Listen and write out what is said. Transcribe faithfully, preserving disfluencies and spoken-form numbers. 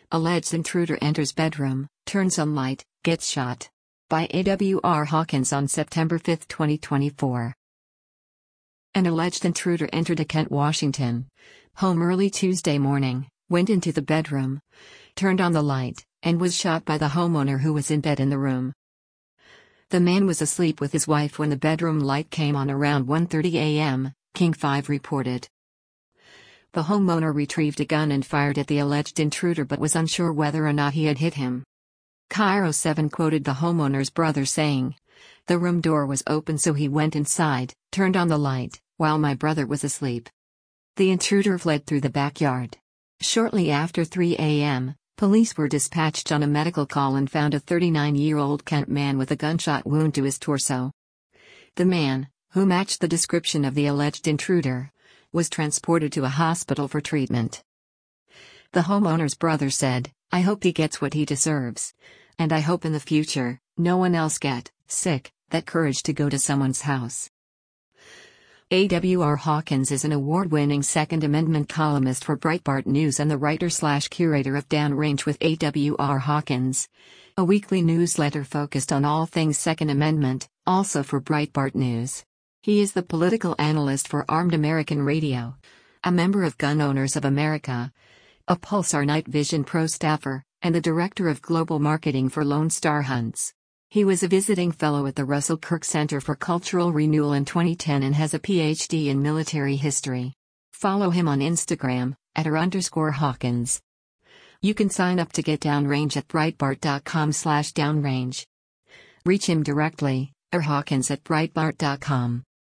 Alleged intruder enters bedroom, turns on light, gets shot. By A W R Hawkins on September fifth, twenty twenty-four. An alleged intruder entered a Kent, Washington home early Tuesday morning, went into the bedroom, turned on the light, and was shot by the homeowner who was in bed in the room. The man was asleep with his wife when the bedroom light came on around one thirty a m, King five reported. The homeowner retrieved a gun and fired at the alleged intruder but was unsure whether or not he had hit him. Cairo seven quoted the homeowner's brother saying, "The room door was open so he went inside, turned on the light, while my brother was asleep." The intruder fled through the backyard. Shortly after three a m, police were dispatched on a medical call and found a thirty-nine-year-old Kent man with a gunshot wound to his torso. The man, who matched the description of the alleged intruder, was transported to a hospital for treatment. The homeowner's brother said, "I hope he gets what he deserves. And I hope in the future, no one else get sick, that courage to go to someone's house." A W R Hawkins is an award-winning Second Amendment columnist for Breitbart News and the writer-slash-curator of Downrange with A W R Hawkins, a weekly newsletter focused on all things Second Amendment, also for Breitbart News. He is the political analyst for Armed American Radio, a member of Gun Owners of America, a Pulsar Night Vision Pro staffer, and the director of global marketing for Lone Star Hunts. He was a visiting fellow at the Russell Kirk Center for Cultural Renewal in twenty ten and has a P H D in military history. Follow him on Instagram, at r underscore Hawkins. You can sign up to get Downrange at breitbart dot com slash downrange. Reach him directly, or Hawkins at breitbart dot com.